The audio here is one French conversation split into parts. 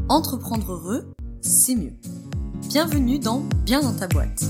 Entreprendre heureux, c'est mieux. Bienvenue dans Bien dans ta boîte.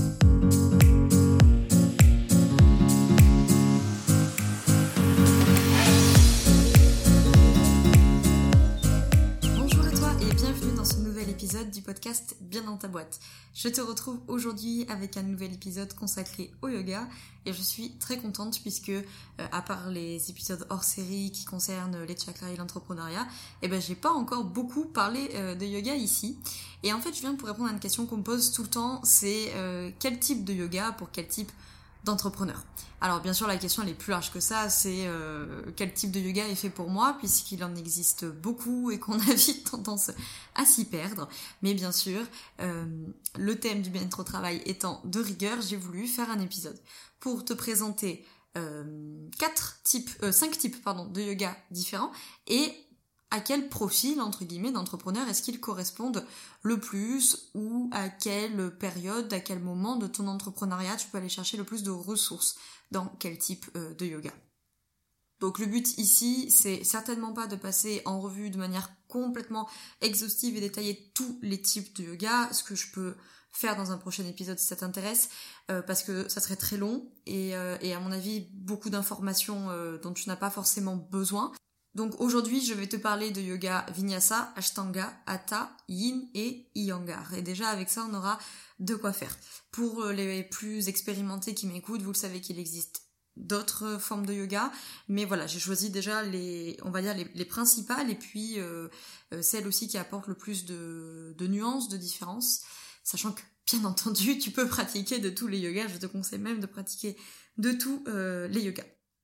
Bonjour à toi et bienvenue dans ce nouvel épisode du podcast Bien dans ta boîte. Je te retrouve aujourd'hui avec un nouvel épisode consacré au yoga et je suis très contente puisque à part les épisodes hors série qui concernent les chakras et l'entrepreneuriat, j'ai pas encore beaucoup parlé de yoga ici. Et en fait, je viens pour répondre à une question qu'on me pose tout le temps, c'est quel type de yoga pour quel type d'entrepreneur. Alors bien sûr la question elle est plus large que ça, c'est quel type de yoga est fait pour moi puisqu'il en existe beaucoup et qu'on a vite tendance à s'y perdre. Mais bien sûr, le thème du bien-être au travail étant de rigueur, j'ai voulu faire un épisode pour te présenter 5 types de yoga différents et à quel profil, entre guillemets, d'entrepreneur est-ce qu'ils correspondent le plus ou à quelle période, à quel moment de ton entrepreneuriat tu peux aller chercher le plus de ressources dans quel type de yoga. Donc le but ici, c'est certainement pas de passer en revue de manière complètement exhaustive et détaillée tous les types de yoga, ce que je peux faire dans un prochain épisode si ça t'intéresse, parce que ça serait très long et à mon avis beaucoup d'informations dont tu n'as pas forcément besoin. Donc aujourd'hui, je vais te parler de yoga Vinyasa, Ashtanga, Hatha, Yin et Iyengar. Et déjà avec ça, on aura de quoi faire. Pour les plus expérimentés qui m'écoutent, vous le savez qu'il existe d'autres formes de yoga, mais voilà, j'ai choisi déjà les principales et puis celles aussi qui apportent le plus de nuances, de différences, sachant que bien entendu, tu peux pratiquer de tous les yogas, je te conseille même de pratiquer de tous les yogas.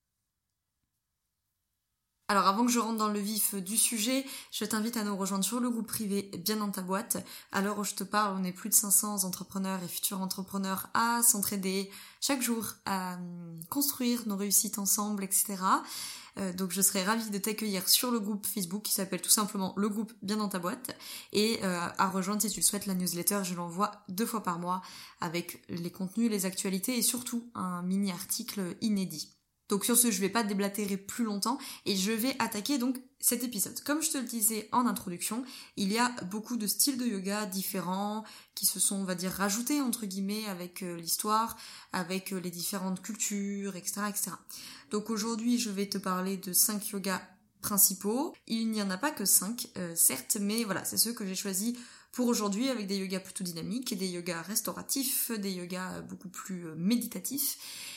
Alors avant que je rentre dans le vif du sujet, je t'invite à nous rejoindre sur le groupe privé Bien dans ta boîte. À l'heure où je te parle, on est plus de 500 entrepreneurs et futurs entrepreneurs à s'entraider chaque jour, à construire nos réussites ensemble, etc. Donc je serais ravie de t'accueillir sur le groupe Facebook qui s'appelle tout simplement le groupe Bien dans ta boîte et à rejoindre si tu le souhaites la newsletter, je l'envoie 2 fois par mois avec les contenus, les actualités et surtout un mini article inédit. Donc sur ce, je vais pas déblatérer plus longtemps et je vais attaquer donc cet épisode. Comme je te le disais en introduction, il y a beaucoup de styles de yoga différents qui se sont, on va dire, rajoutés entre guillemets avec l'histoire, avec les différentes cultures, etc., etc. Donc aujourd'hui, je vais te parler de 5 yogas principaux. Il n'y en a pas que 5, certes, mais voilà, c'est ceux que j'ai choisis pour aujourd'hui avec des yogas plutôt dynamiques, des yogas restauratifs, des yogas beaucoup plus méditatifs.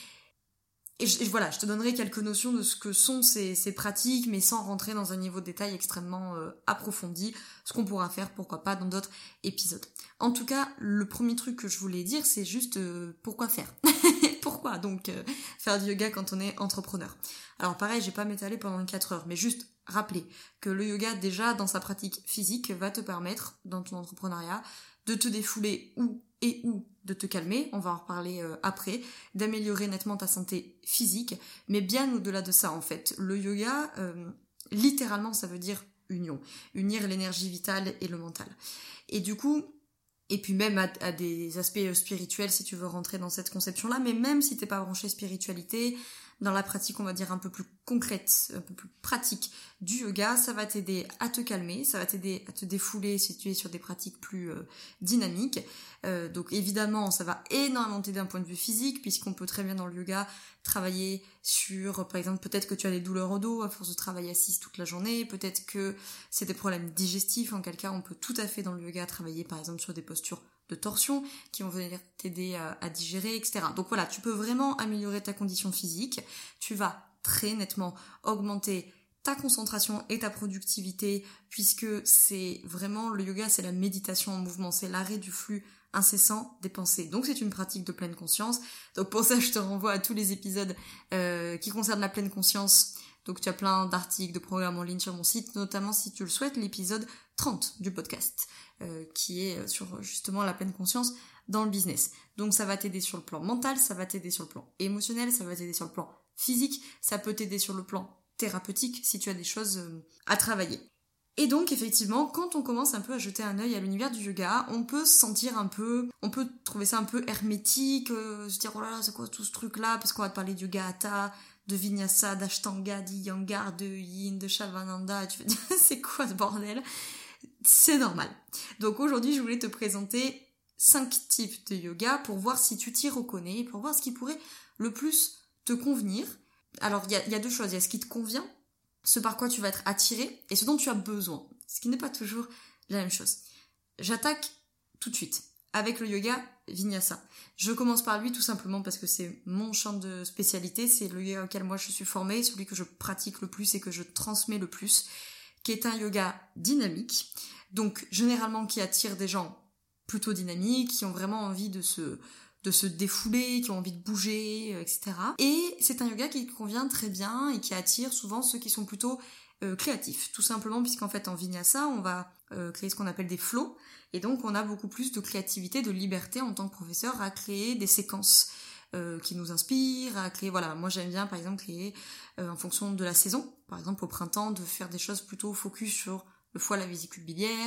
Et voilà, je te donnerai quelques notions de ce que sont ces pratiques, mais sans rentrer dans un niveau de détail extrêmement approfondi, ce qu'on pourra faire, pourquoi pas, dans d'autres épisodes. En tout cas, le premier truc que je voulais dire, c'est juste pourquoi faire. Pourquoi donc faire du yoga quand on est entrepreneur. Alors pareil, je vais pas m'étaler pendant 4 heures, mais juste rappeler que le yoga, déjà, dans sa pratique physique, va te permettre, dans ton entrepreneuriat, de te défouler ou de te calmer, on va en reparler après, d'améliorer nettement ta santé physique, mais bien au-delà de ça en fait. Le yoga, littéralement ça veut dire union, unir l'énergie vitale et le mental. Et du coup, et puis même à des aspects spirituels si tu veux rentrer dans cette conception-là, mais même si t'es pas branché spiritualité, dans la pratique on va dire un peu plus concrète, un peu plus pratique du yoga, ça va t'aider à te calmer, ça va t'aider à te défouler si tu es sur des pratiques plus dynamiques. Donc évidemment ça va énormément t'aider d'un point de vue physique puisqu'on peut très bien dans le yoga travailler sur, par exemple peut-être que tu as des douleurs au dos à force de travailler assise toute la journée, peut-être que c'est des problèmes digestifs, en quel cas on peut tout à fait dans le yoga travailler par exemple sur des postures de torsion qui vont venir t'aider à digérer, etc. Donc voilà, tu peux vraiment améliorer ta condition physique, tu vas très nettement augmenter ta concentration et ta productivité puisque c'est vraiment, le yoga c'est la méditation en mouvement, c'est l'arrêt du flux incessant des pensées. Donc c'est une pratique de pleine conscience. Donc pour ça je te renvoie à tous les épisodes qui concernent la pleine conscience. Donc tu as plein d'articles, de programmes en ligne sur mon site, notamment si tu le souhaites, l'épisode 30 du podcast, qui est sur justement la pleine conscience dans le business. Donc ça va t'aider sur le plan mental, ça va t'aider sur le plan émotionnel, ça va t'aider sur le plan physique, ça peut t'aider sur le plan thérapeutique si tu as des choses à travailler. Et donc effectivement, quand on commence un peu à jeter un œil à l'univers du yoga, on peut se sentir un peu, on peut trouver ça un peu hermétique, se dire oh là là c'est quoi tout ce truc là, parce qu'on va te parler du yoga hatha, de Vinyasa, d'Ashtanga, d'Iyengar, de Yin, de Shavananda, tu vas dire c'est quoi ce bordel? c'est normal. Donc aujourd'hui, je voulais te présenter 5 types de yoga pour voir si tu t'y reconnais, pour voir ce qui pourrait le plus te convenir. Alors, il y a 2 choses. Il y a ce qui te convient, ce par quoi tu vas être attiré, et ce dont tu as besoin. Ce qui n'est pas toujours la même chose. J'attaque tout de suite avec le yoga Vinyasa. Je commence par lui tout simplement parce que c'est mon champ de spécialité, c'est le yoga auquel moi je suis formée, celui que je pratique le plus et que je transmets le plus, qui est un yoga dynamique, donc généralement qui attire des gens plutôt dynamiques, qui ont vraiment envie de se défouler, qui ont envie de bouger, etc. Et c'est un yoga qui convient très bien et qui attire souvent ceux qui sont plutôt créatifs, tout simplement puisqu'en fait en Vinyasa, on va créer ce qu'on appelle des flows, et donc on a beaucoup plus de créativité, de liberté en tant que professeur à créer des séquences qui nous inspirent, à créer, voilà, moi j'aime bien par exemple créer en fonction de la saison, par exemple au printemps de faire des choses plutôt focus sur le foie, la vésicule biliaire,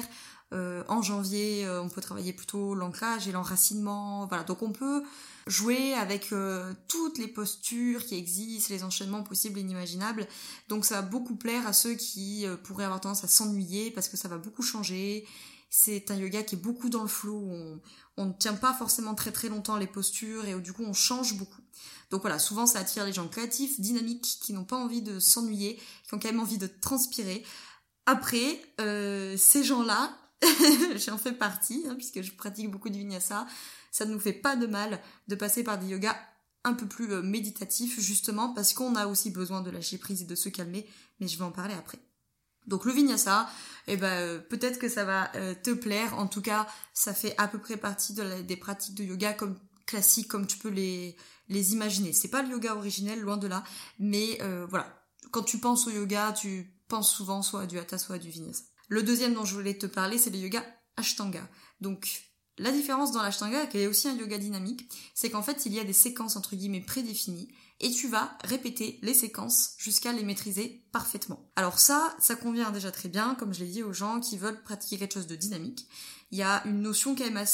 en janvier on peut travailler plutôt l'ancrage et l'enracinement, voilà, donc on peut jouer avec toutes les postures qui existent, les enchaînements possibles et inimaginables, donc ça va beaucoup plaire à ceux qui pourraient avoir tendance à s'ennuyer parce que ça va beaucoup changer. C'est un yoga qui est beaucoup dans le flow, on ne tient pas forcément très très longtemps les postures et du coup on change beaucoup. Donc voilà, souvent ça attire les gens créatifs, dynamiques, qui n'ont pas envie de s'ennuyer, qui ont quand même envie de transpirer. Après, ces gens-là, j'en fais partie, puisque je pratique beaucoup de Vinyasa, ça ne nous fait pas de mal de passer par des yogas un peu plus méditatifs, justement parce qu'on a aussi besoin de lâcher prise et de se calmer, mais je vais en parler après. Donc le Vinyasa, peut-être que ça va te plaire, en tout cas ça fait à peu près partie des pratiques de yoga comme classiques, comme tu peux les imaginer. C'est pas le yoga originel, loin de là, mais voilà, quand tu penses au yoga, tu penses souvent soit à du Hatha, soit à du Vinyasa. Le deuxième dont je voulais te parler, c'est le yoga Ashtanga. Donc la différence dans l'Ashtanga, qui est aussi un yoga dynamique, c'est qu'en fait il y a des séquences entre guillemets prédéfinies, et tu vas répéter les séquences jusqu'à les maîtriser parfaitement. Alors ça convient déjà très bien, comme je l'ai dit aux gens qui veulent pratiquer quelque chose de dynamique. Il y a une notion quand même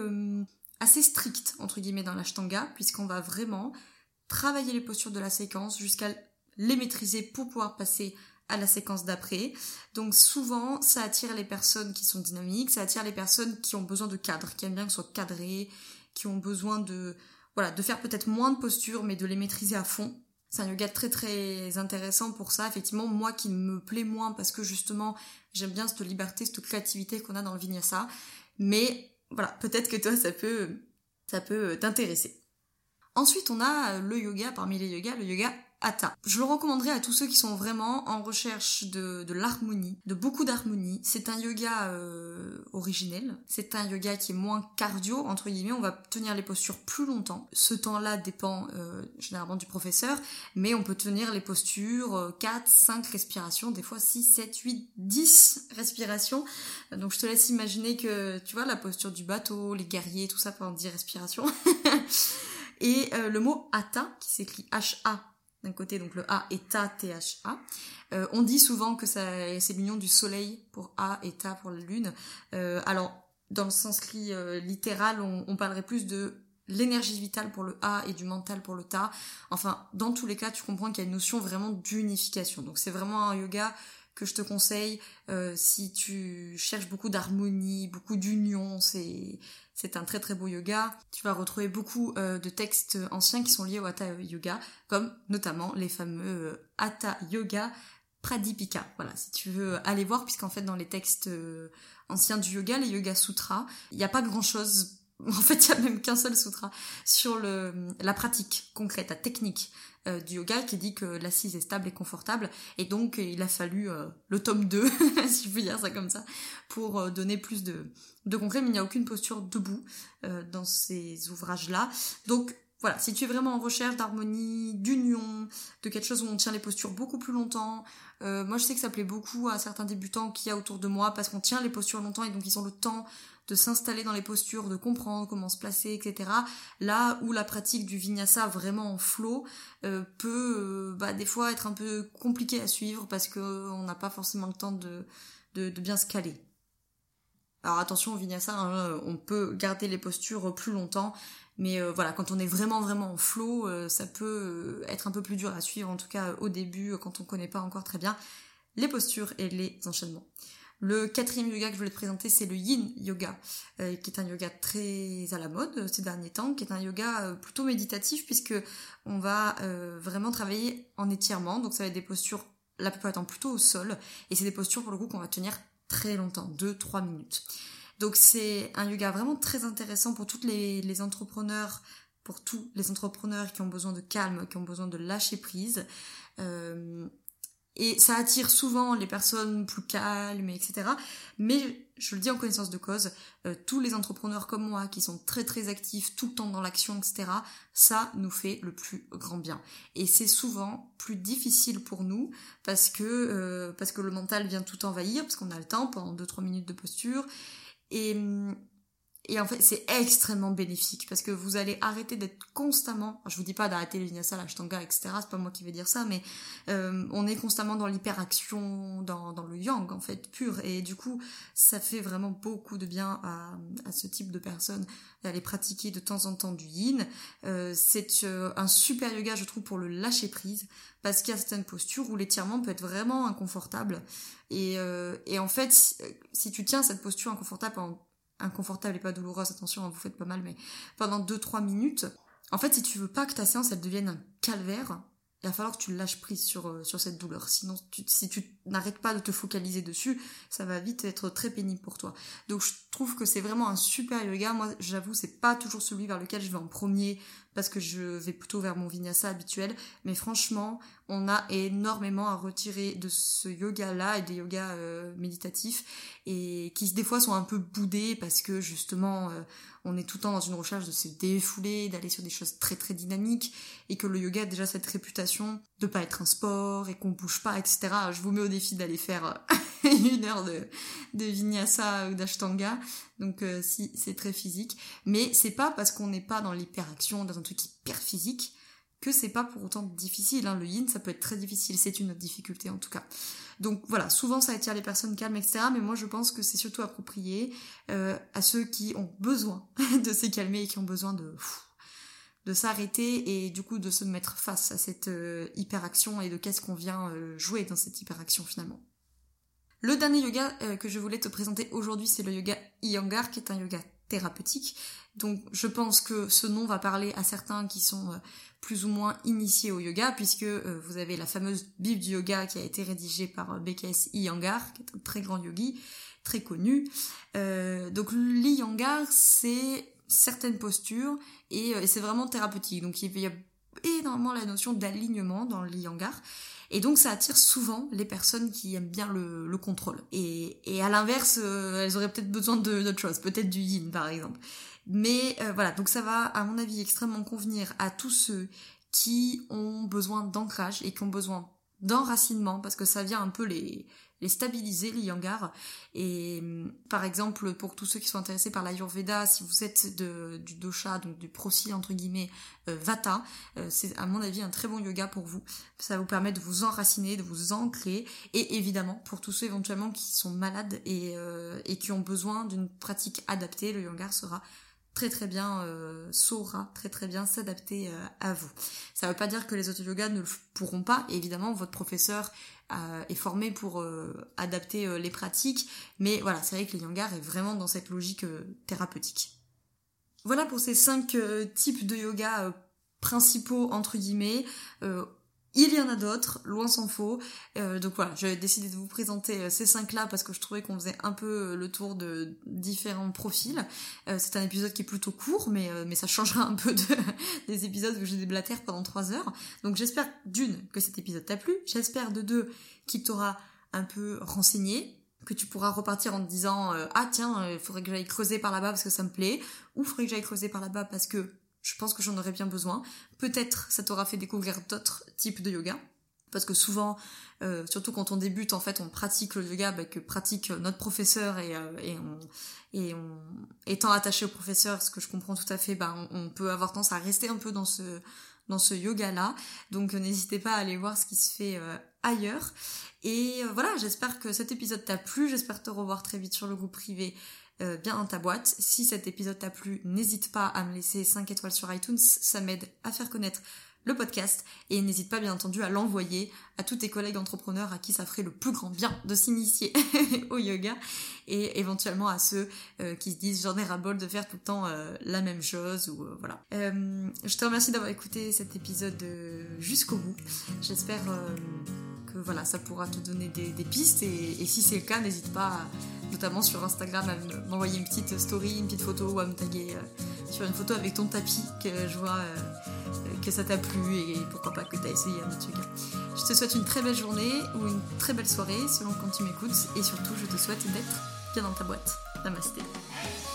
assez stricte, entre guillemets, dans l'Ashtanga, puisqu'on va vraiment travailler les postures de la séquence jusqu'à les maîtriser pour pouvoir passer à la séquence d'après. Donc souvent, ça attire les personnes qui sont dynamiques, ça attire les personnes qui ont besoin de cadre, qui aiment bien que ce soit cadré, qui ont besoin de faire peut-être moins de postures, mais de les maîtriser à fond. C'est un yoga très très intéressant pour ça, effectivement, moi qui me plaît moins parce que justement, j'aime bien cette liberté, cette créativité qu'on a dans le Vinyasa, mais voilà, peut-être que toi ça peut t'intéresser. Ensuite, on a le yoga, parmi les yogas, le yoga Hatha. Je le recommanderais à tous ceux qui sont vraiment en recherche de l'harmonie, de beaucoup d'harmonie. C'est un yoga originel. C'est un yoga qui est moins cardio, entre guillemets. On va tenir les postures plus longtemps. Ce temps-là dépend généralement du professeur, mais on peut tenir les postures 4, 5 respirations, des fois 6, 7, 8, 10 respirations. Donc je te laisse imaginer que, tu vois, la posture du bateau, les guerriers, tout ça pendant 10 respirations. Et le mot Hatha, qui s'écrit H-A d'un côté, donc le A et Ta, T-H-A. On dit souvent que c'est l'union du soleil pour A et Ta pour la lune. Alors, dans le sens littéral, on parlerait plus de l'énergie vitale pour le A et du mental pour le Ta. Enfin, dans tous les cas, tu comprends qu'il y a une notion vraiment d'unification. Donc c'est vraiment un yoga que je te conseille si tu cherches beaucoup d'harmonie, beaucoup d'union. C'est un très très beau yoga. Tu vas retrouver beaucoup de textes anciens qui sont liés au Hatha Yoga, comme notamment les fameux Hatha Yoga Pradipika. Voilà, si tu veux aller voir, puisqu'en fait dans les textes anciens du yoga, les Yoga Sutras, il n'y a pas grand chose. En fait, il n'y a même qu'un seul sutra sur la pratique concrète, la technique du yoga qui dit que l'assise est stable et confortable. Et donc, il a fallu le tome 2, si je peux dire ça comme ça, pour donner plus de concret. Mais il n'y a aucune posture debout dans ces ouvrages-là. Donc, voilà, si tu es vraiment en recherche d'harmonie, d'union, de quelque chose où on tient les postures beaucoup plus longtemps, moi je sais que ça plaît beaucoup à certains débutants qu'il y a autour de moi parce qu'on tient les postures longtemps et donc ils ont le temps de s'installer dans les postures, de comprendre comment se placer, etc. Là où la pratique du Vinyasa vraiment en flow peut des fois être un peu compliqué à suivre parce qu'on n'a pas forcément le temps de bien se caler. Alors attention au Vinyasa, on peut garder les postures plus longtemps, mais voilà, quand on est vraiment vraiment en flow, ça peut être un peu plus dur à suivre, en tout cas au début, quand on connaît pas encore très bien les postures et les enchaînements. Le 4e yoga que je voulais te présenter, c'est le Yin Yoga, qui est un yoga très à la mode ces derniers temps, qui est un yoga plutôt méditatif, puisque on va vraiment travailler en étirement, donc ça va être des postures, la plupart du temps plutôt au sol, et c'est des postures pour le coup qu'on va tenir très longtemps, 2-3 minutes. Donc c'est un yoga vraiment très intéressant pour toutes les entrepreneurs, pour tous les entrepreneurs qui ont besoin de calme, qui ont besoin de lâcher prise. Et ça attire souvent les personnes plus calmes, etc. Mais je le dis en connaissance de cause, tous les entrepreneurs comme moi qui sont très très actifs, tout le temps dans l'action, etc., ça nous fait le plus grand bien. Et c'est souvent plus difficile pour nous parce que le mental vient tout envahir, parce qu'on a le temps pendant 2-3 minutes de posture. Et en fait, c'est extrêmement bénéfique parce que vous allez arrêter d'être constamment, je vous dis pas d'arrêter le vinyasa, l'ashtanga, etc., c'est pas moi qui vais dire ça, mais on est constamment dans l'hyperaction, dans le yang, en fait, pur. Et du coup, ça fait vraiment beaucoup de bien à ce type de personnes d'aller pratiquer de temps en temps du yin. C'est un super yoga, je trouve, pour le lâcher prise parce qu'il y a certaines postures où l'étirement peut être vraiment inconfortable. Et en fait, si tu tiens cette posture inconfortable et pas douloureuse, attention, vous faites pas mal, mais pendant 2-3 minutes, en fait, si tu veux pas que ta séance, elle devienne un calvaire, il va falloir que tu lâches prise sur cette douleur. Sinon, si tu n'arrêtes pas de te focaliser dessus, ça va vite être très pénible pour toi. Donc, je trouve que c'est vraiment un super yoga. Moi, j'avoue, c'est pas toujours celui vers lequel je vais en premier, parce que je vais plutôt vers mon vinyasa habituel. Mais franchement, on a énormément à retirer de ce yoga-là et des yogas méditatifs, et qui des fois sont un peu boudés parce que justement on est tout le temps dans une recherche de se défouler, d'aller sur des choses très très dynamiques, et que le yoga a déjà cette réputation de pas être un sport et qu'on bouge pas, etc. Je vous mets au défi d'aller faire 1 heure de vinyasa ou d'ashtanga, donc si c'est très physique, mais c'est pas parce qu'on n'est pas dans l'hyperaction, dans un truc hyper physique, que c'est pas pour autant difficile, hein. Le yin, ça peut être très difficile, c'est une difficulté en tout cas. Donc voilà, souvent ça attire les personnes calmes, etc. Mais moi je pense que c'est surtout approprié à ceux qui ont besoin de se calmer et qui ont besoin de s'arrêter et du coup de se mettre face à cette hyperaction et de qu'est-ce qu'on vient jouer dans cette hyperaction finalement. Le dernier yoga que je voulais te présenter aujourd'hui, c'est le yoga Iyengar, qui est un yoga thérapeutique. Donc je pense que ce nom va parler à certains qui sont plus ou moins initiés au yoga, puisque vous avez la fameuse Bible du yoga qui a été rédigée par B.K.S. Iyengar, qui est un très grand yogi, très connu. Donc l'Iyengar, c'est certaines postures et c'est vraiment thérapeutique. Donc il y a énormément la notion d'alignement dans l'Iyengar. Et donc ça attire souvent les personnes qui aiment bien le contrôle. Et à l'inverse, elles auraient peut-être besoin d'autre chose, peut-être du yin par exemple. Mais voilà, donc ça va à mon avis extrêmement convenir à tous ceux qui ont besoin d'ancrage et qui ont besoin d'enracinement, parce que ça vient un peu les stabiliser, l'Iyengar. Et par exemple, pour tous ceux qui sont intéressés par l'Ayurveda, si vous êtes du dosha, donc du profil entre guillemets Vata, c'est à mon avis un très bon yoga pour vous. Ça vous permet de vous enraciner, de vous ancrer, et évidemment pour tous ceux éventuellement qui sont malades et qui ont besoin d'une pratique adaptée, le Iyengar sera saura très bien s'adapter à vous. Ça veut pas dire que les autres yogas ne le pourront pas, et évidemment votre professeur est formé pour adapter les pratiques, mais voilà, c'est vrai que l'Iyengar est vraiment dans cette logique thérapeutique. Voilà pour ces 5 types de yoga principaux entre guillemets. Il y en a d'autres, loin s'en faut. Donc voilà, j'ai décidé de vous présenter ces 5-là parce que je trouvais qu'on faisait un peu le tour de différents profils. C'est un épisode qui est plutôt court, mais ça changera un peu des épisodes où j'ai des blatères pendant 3 heures. Donc j'espère d'une que cet épisode t'a plu, j'espère de 2 qu'il t'aura un peu renseigné, que tu pourras repartir en te disant ah tiens, il faudrait que j'aille creuser par là-bas parce que ça me plaît, ou il faudrait que j'aille creuser par là-bas parce que je pense que j'en aurais bien besoin. Peut-être ça t'aura fait découvrir d'autres types de yoga. Parce que souvent, surtout quand on débute, en fait, on pratique le yoga que pratique notre professeur et on étant attaché au professeur, ce que je comprends tout à fait, on peut avoir tendance à rester un peu dans ce yoga-là. Donc n'hésitez pas à aller voir ce qui se fait ailleurs. Et voilà, j'espère que cet épisode t'a plu. J'espère te revoir très vite sur le groupe privé bien dans ta boîte. Si cet épisode t'a plu, n'hésite pas à me laisser 5 étoiles sur iTunes, ça m'aide à faire connaître le podcast et n'hésite pas bien entendu à l'envoyer à tous tes collègues entrepreneurs à qui ça ferait le plus grand bien de s'initier au yoga et éventuellement à ceux qui se disent j'en ai ras-le-bol de faire tout le temps la même chose ou voilà. Je te remercie d'avoir écouté cet épisode jusqu'au bout. J'espère que voilà, ça pourra te donner des pistes et si c'est le cas, n'hésite pas notamment sur Instagram à m'envoyer une petite story, une petite photo ou à me taguer sur une photo avec ton tapis que je vois que ça t'a plu et pourquoi pas que t'as essayé un autre yoga. Je te souhaite une très belle journée ou une très belle soirée selon quand tu m'écoutes et surtout je te souhaite d'être bien dans ta boîte. Namasté.